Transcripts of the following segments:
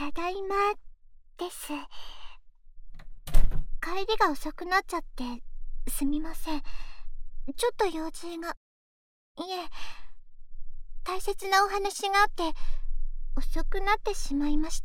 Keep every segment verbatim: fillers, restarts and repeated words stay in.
ただいまです。帰りが遅くなっちゃってすみません。ちょっと用事が。いえ、大切なお話があって遅くなってしまいました。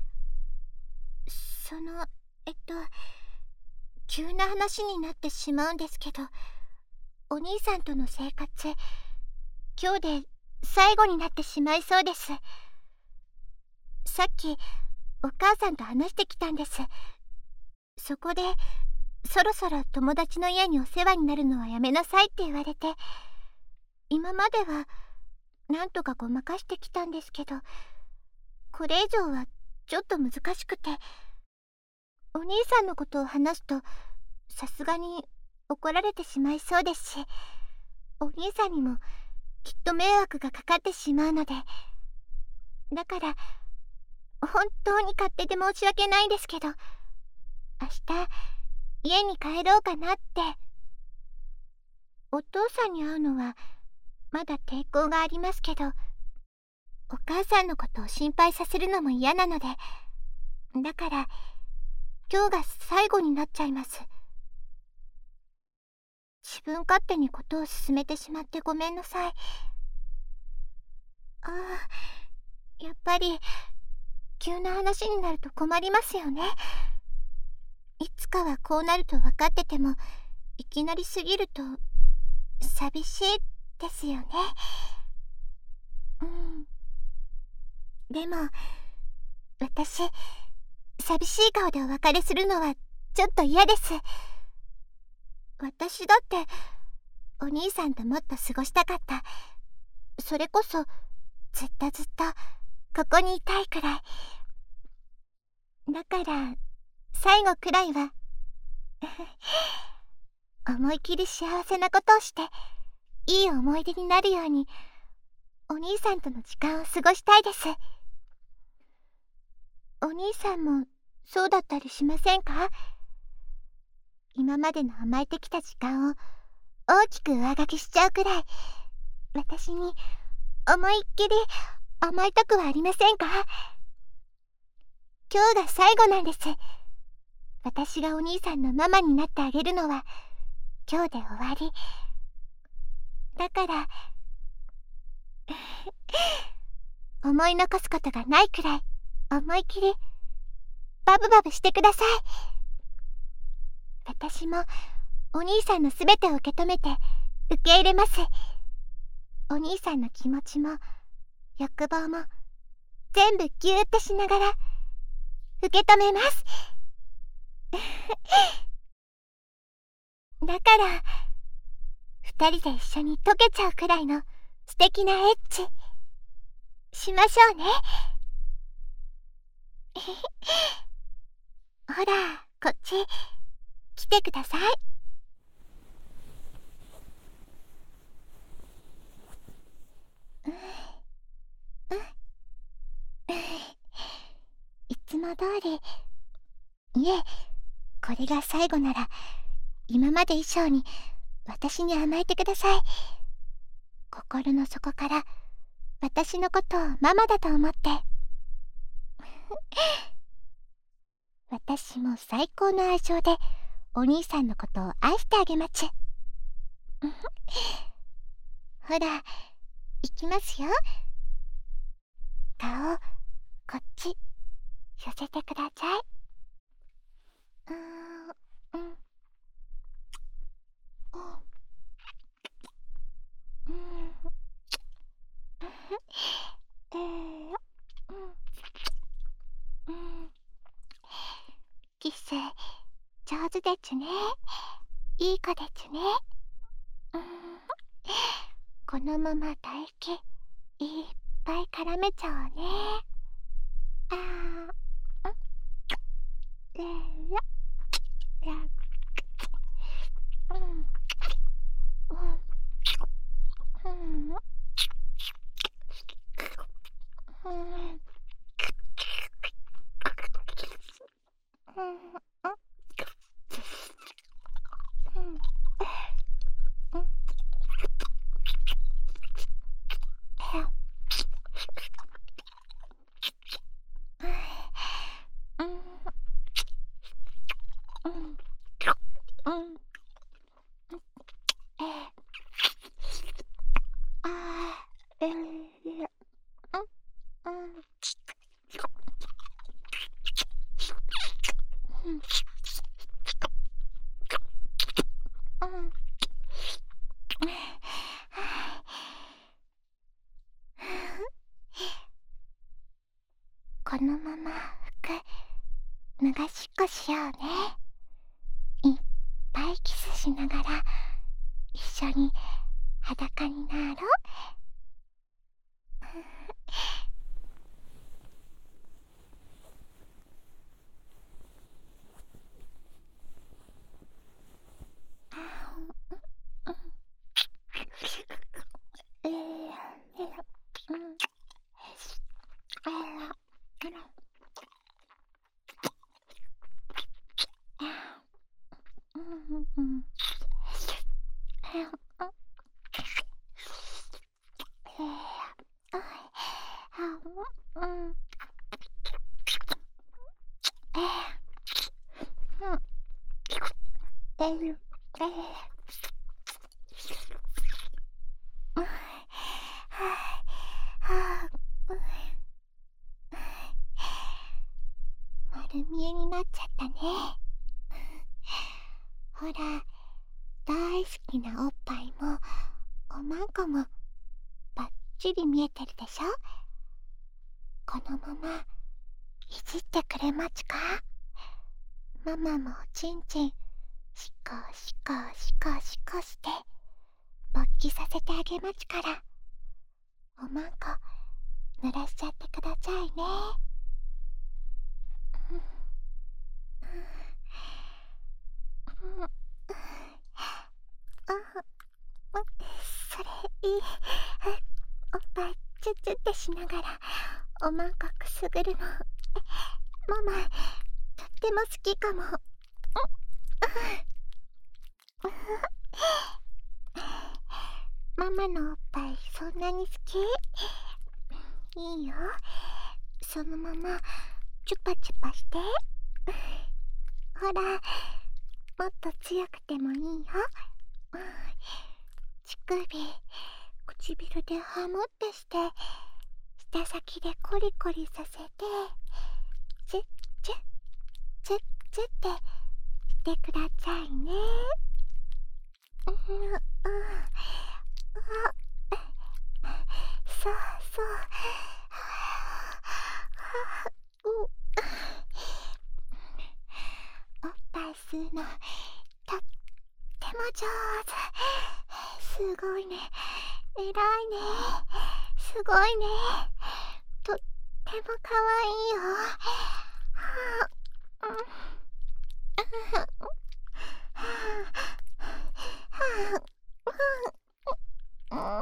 そのえっと急な話になってしまうんですけど、お兄さんとの生活今日で最後になってしまいそうです。さっきお母さんと話してきたんです。そこでそろそろ友達の家にお世話になるのはやめなさいって言われて、今まではなんとかごまかしてきたんですけど、これ以上はちょっと難しくて、お兄さんのことを話すとさすがに怒られてしまいそうですし、お兄さんにもきっと迷惑がかかってしまうので、だから本当に勝手で申し訳ないんですけど、明日家に帰ろうかなって。お父さんに会うのはまだ抵抗がありますけど、お母さんのことを心配させるのも嫌なので、だから今日が最後になっちゃいます。自分勝手にことを進めてしまってごめんなさい。ああ、やっぱり急な話になると困りますよね。いつかはこうなると分かってても、いきなりすぎると寂しいですよね。うん。でも私、寂しい顔でお別れするのはちょっと嫌です。私だってお兄さんともっと過ごしたかった。それこそずっとずっとここにいたいくらい。だから最後くらいは思い切り幸せなことをしていい思い出になるようにお兄さんとの時間を過ごしたいです。お兄さんもそうだったりしませんか？今までの甘えてきた時間を大きく上書きしちゃうくらい、私に思いっきり甘えたくはありませんか？今日が最後なんです。私がお兄さんのママになってあげるのは今日で終わり。だから思い残すことがないくらい思い切りバブバブしてください。私もお兄さんのすべてを受け止めて受け入れます。お兄さんの気持ちも欲望も全部ギューッとしながら受け止めます。だから二人で一緒に溶けちゃうくらいの素敵なエッチしましょうね。ほら、こっち来てください。うん、うん、いつも通り。いえ、これが最後なら今まで以上に私に甘えてください。心の底から私のことをママだと思って。私も最高の愛情でお兄さんのことを愛してあげまちゅ。ほら、いきますよ。顔こっち寄せてください。うーん、うん、うん、えー、うん、うん。キス上手ですね。いい子ですね。うん、このまま唾液いっぱい絡めちゃおうね。あー、うん、れやや、うん、うん、うん、うん、うん、 このまま服脱がしっこしようね。いっぱいキスしながら一緒に裸になろう。丸見えになっちゃったね。ほら、大好きなおっぱいもおまんこもバッチリ見えてるでしょ。このままいじってくれまちか。ママもおちんちんしこしこしこしこして勃起させてあげまちから、おまんこ濡らしちゃってくださいね。それいい。おっぱいチュチュってしながらおまんこくすぐるの、ママとっても好きかも。ママのおっぱいそんなに好き？いいよ、そのままチュパチュパして。ほら、もっと強くてもいいよ。乳首、唇でハモってして、舌先でコリコリさせて、チュッチュッチュッチュッってしてくださいね。うん、うん、あ、そうそう。おっぱい吸うのとっても上手。すごいね、えらいね、すごいね、とってもかわいいよ。はあ、うん、はあ、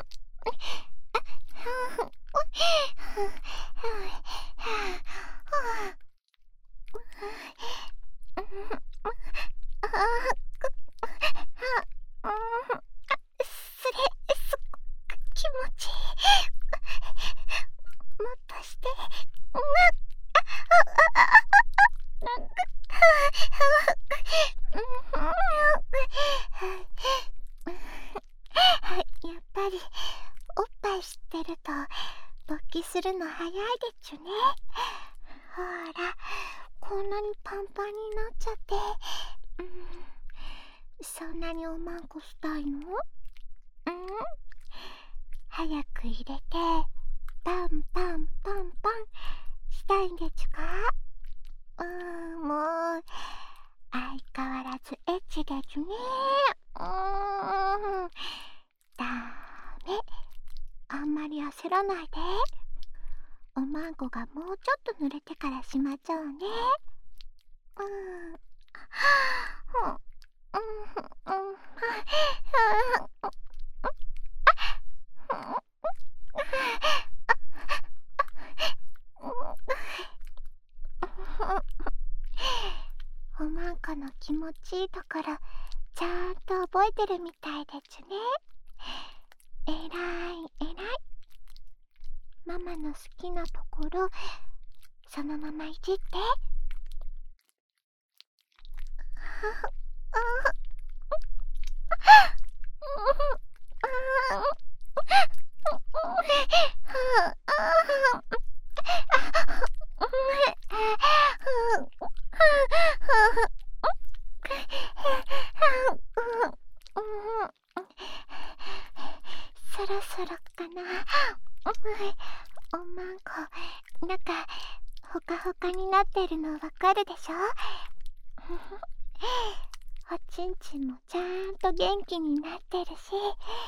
それすっごく気持ちいい。もっとして。やっぱりおっぱい吸ってると勃起するの早いでちゅね。ほら、こんなにパンパンになっちゃって、うん、そんなにおまんこしたいの？うん、早く入れてパンパンパンパンしたいんでちゅか。うーん、もう相変わらずエッチでちゅね。うーん、ダメ、あんまり焦らないで。おまんこがもうちょっと濡れてからしまっちゃうね。うん、うん、うん、うん、おまんこの気持ちいいところちゃんと覚えてるみたいでちゅね。えらいえらい。ママの好きなところそのままいじって。 そろそろかな。おまんこ、中ほかほかになってるのわかるでしょ。おちんちんもちゃんと元気になってるし、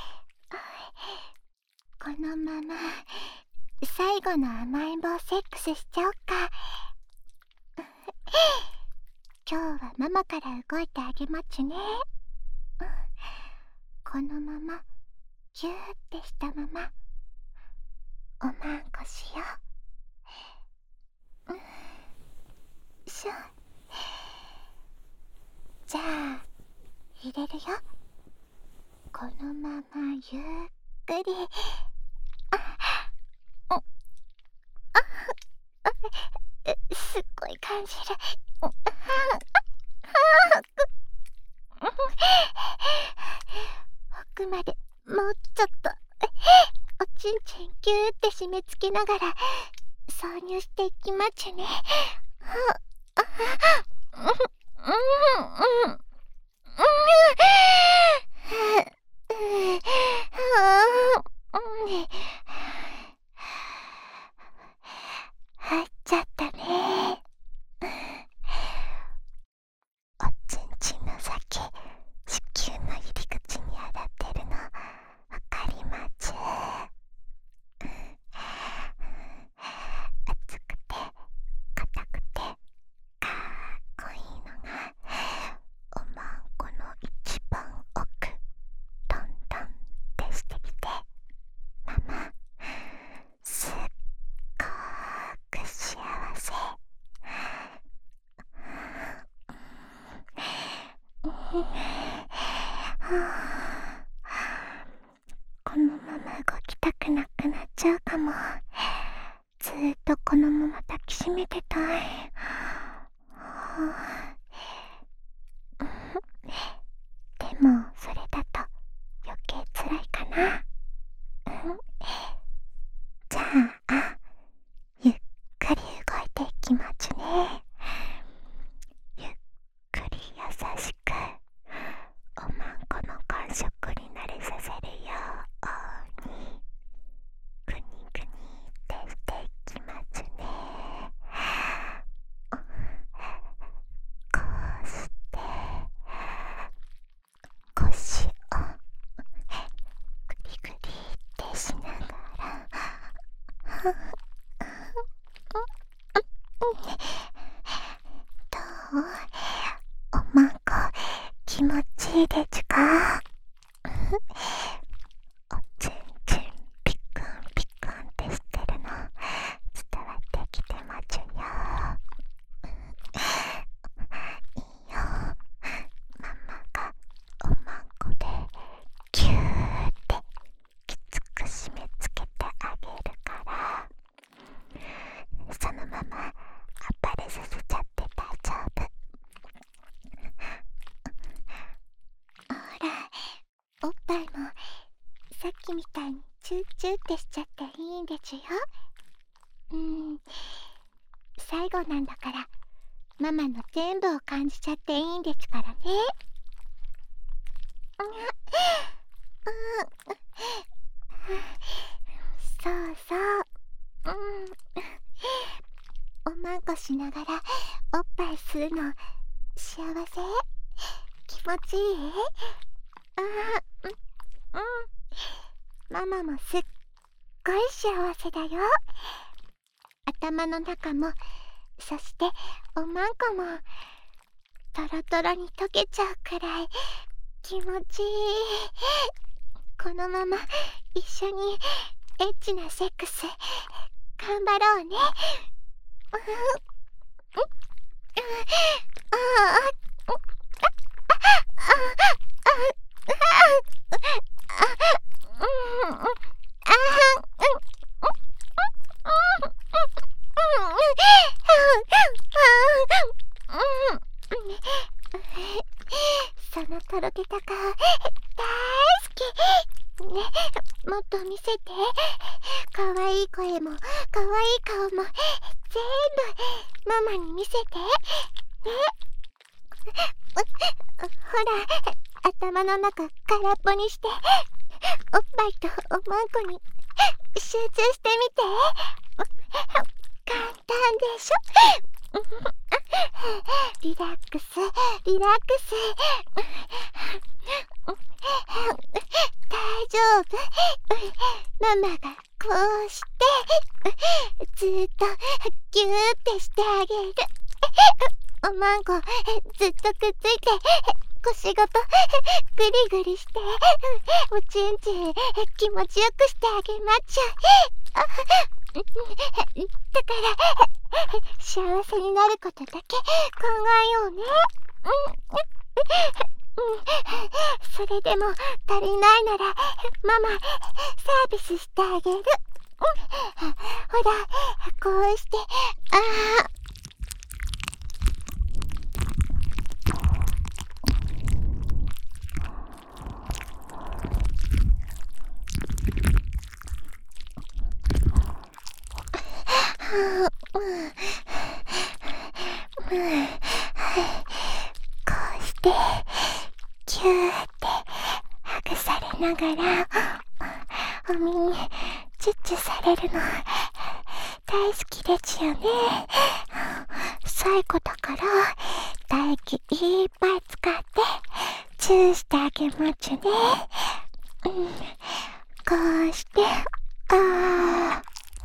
このまま最後の甘えん坊セックスしちゃおっか。今日はママから動いてあげまちゅね。このままギューってしたままおまんこしよう。しょ。じゃあ入れるよ。このままゆっくり。あああすっごい感じる。奥までもうちょっと。おちんちんギューって締め付けながら挿入していきまちゅね。入っちゃったね。おちんちんの先、子宮の入り口に当たってるのわかりまちゅ。熱くて硬くてかっこいいのがおまんこの一番奥、トントンってしてきて、ママすっごく幸せ。このまま動きたくなくなっちゃうかも。ずーっとこのまま抱きしめてたい。でもそれだと余計つらいかな。じゃあゆっくり動いていきまちゅね。ゆっくり優しくおまんこの感触に慣れさせるようにグニグニってしていきまちゅね。こうして腰をグリグリってしながら、どう？おまんこ気持ちいいでちゅか？おちんちんピクンピクンってしてるの伝わってきてまちゅよ。いいよ、ママがおまんこでギューってきつく締め付けてあげるから、そのまま暴れさせちゃって大丈夫。ほら、おっぱいもさっきみたいにチューチューってしちゃっていいんでちゅよ。うーん、最後なんだからママの全部を感じちゃっていいんでちゅからね。そうそう、うん、おまんこしながらおっぱい吸うの幸せ？気持ちいい？あー、うん、うん、ママもすっごい幸せだよ。頭の中も、そしておまんこもトロトロに溶けちゃうくらい気持ちいい。このまま一緒にエッチなセックス頑張ろうね。そのとろけた顔大好きね。もっと見せて。かわいい声もかわいい顔も全部ママに見せてね。ほら、頭の中空っぽにしておっぱいとおまんこに集中してみて。簡単でしょ。リラックスリラックス。大丈夫。ママがこうしてずっとギューってしてあげる。おまんこずっとくっついて腰ごとグリグリしておちんちん気持ちよくしてあげまっちゃ。だから幸せになることだけ考えようね。それでも足りないならママサービスしてあげる。ほら、こうして、ああこうしてキューってハグされながらお耳チュッチュされるの大好きですよね。最後だから唾液いっぱい使ってチューしてあげますね。うん、こうしてあー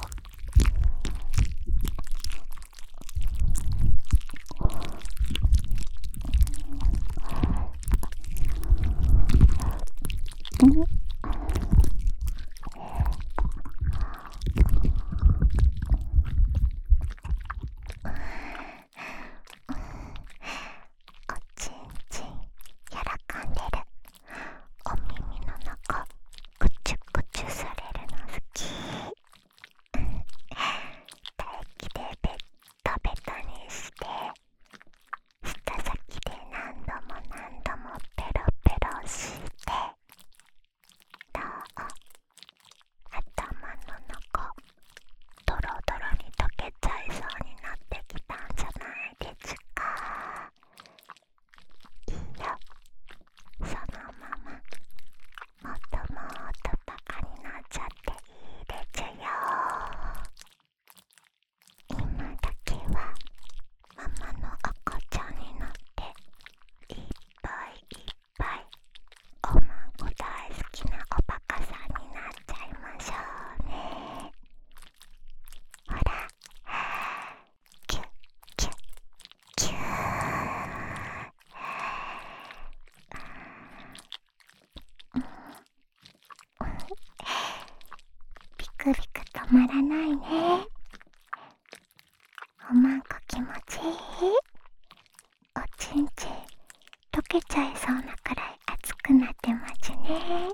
ビクビク止まらないね。おまんこ気持ちいい。おちんちん溶けちゃいそうなくらい熱くなってますね。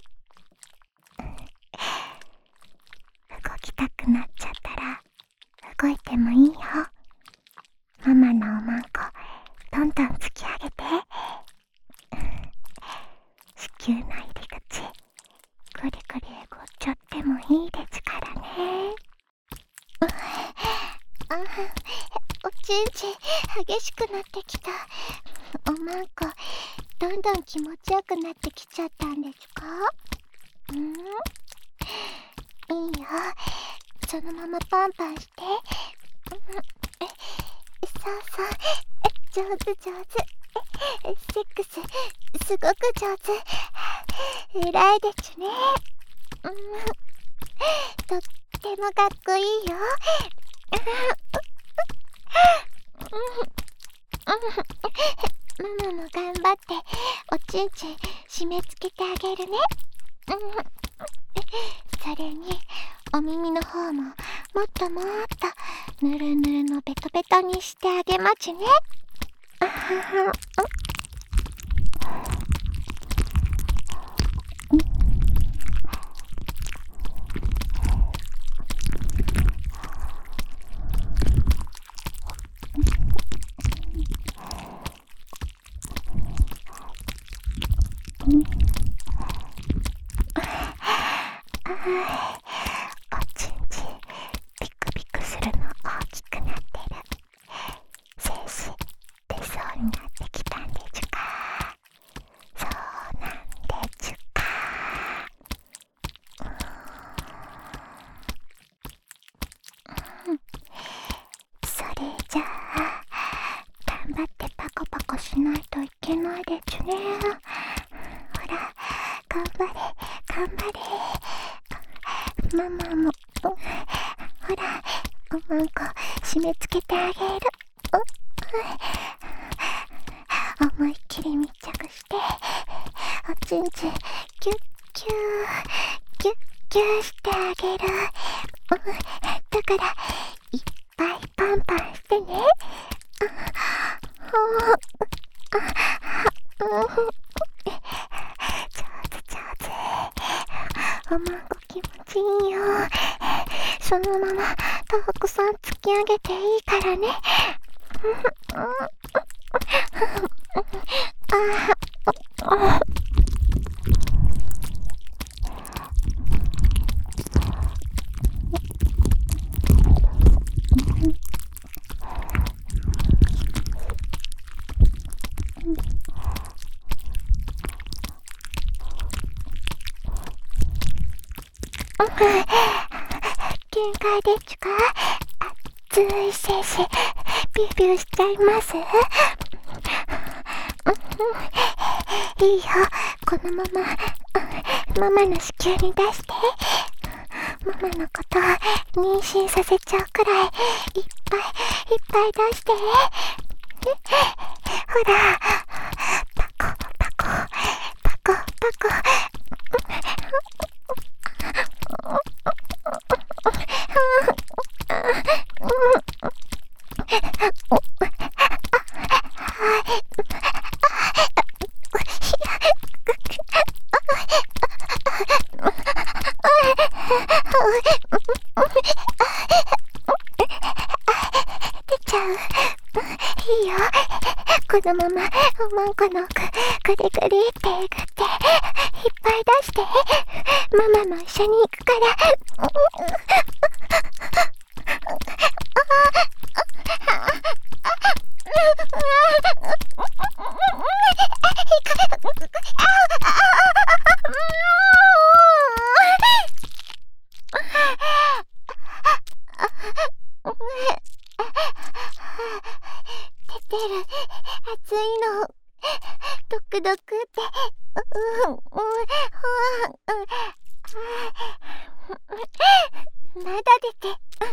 動きたくなっちゃったら動いてもいいよ。ママのおまんこどんどん突き上げて。子宮の入り口ぐりぐりえごっちゃってもいいですからね。あ、おちんちん激しくなってきた。おまんこどんどん気持ちよくなってきちゃったんですか？ん？いいよ、そのままパンパンして。そうそう、上手上手。セックスすごく上手。偉いですね。うん、とってもかっこいいよ。ママも頑張っておちんちん締め付けてあげるね。それにお耳の方ももっともっとぬるぬるのベトベトにしてあげますね。あはは、おちんちんビクビじゃあ頑張ってパコパコしないといけないでちゅね。ほら頑張れ頑張れ。ママも、うん、ほらおまんこ締め付けてあげる。うん、思いっきり密着しておちんちんキュッキューキュッキューしてあげる。うん、だからいっぱいパンパンしてね。上手上手。おまんこ気持ちいいよ。そのままたくさん突き上げていいからね。あ限界でちゅか。熱い精子ビュービューしちゃいます。いいよ、このままママの子宮に出して。ママのこと妊娠させちゃうくらいいっぱいいっぱい出して。ほらパコパコパコパコ。出ちゃう。いいよ、このままおまんこの奥ぐりぐりってえぐっていっぱい出して。ママも一緒に行くから。出てる、熱いのドクドクって。うんうんうん、まだ出て。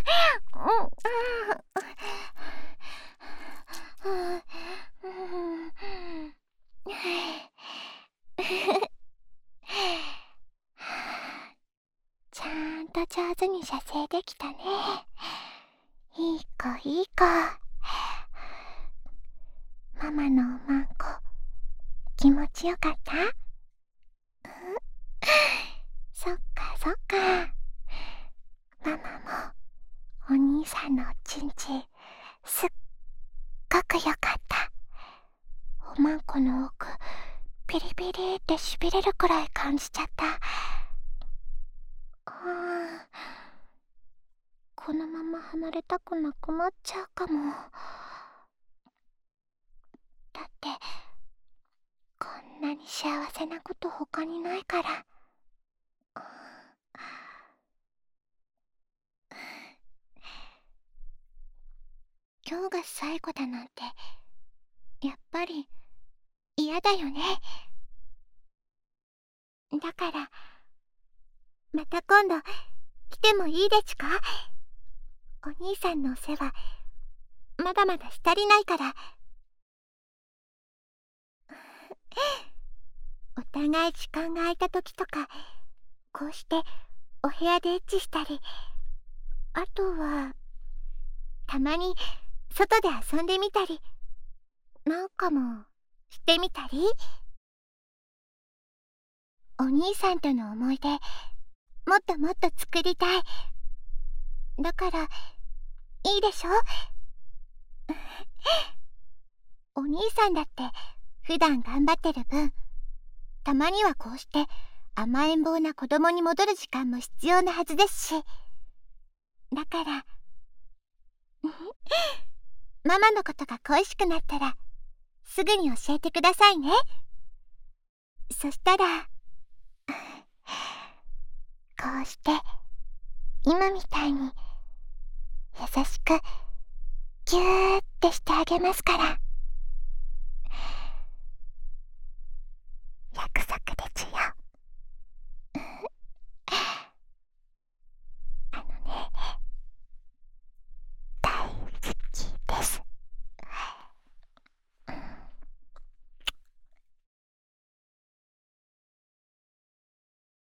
ちゃんと上手に射精できたね。いい子いい子。ママのおまんこ気持ちよかった？そっかそっか。ママもお兄さんのおちんちんすっごくよかった。おまんこの奥ピリピリってしびれるくらい感じちゃった。あー、このまま離れたくなくなっちゃうかも。だってこんなに幸せなこと他にないから。今日が最後だなんてやっぱり嫌だよね。だからまた今度来てもいいでちゅか。お兄さんのお世話まだまだし足りないから。お互い時間が空いた時とかこうしてお部屋でエッチしたり、あとはたまに外で遊んでみたりなんかもしてみたり。お兄さんとの思い出もっともっと作りたい。だからいいでしょ。お兄さんだって普段頑張ってる分たまにはこうして甘えん坊な子供に戻る時間も必要なはずですし。だからママのことが恋しくなったらすぐに教えてくださいね。そしたらこうして今みたいに優しくぎゅーってしてあげますから。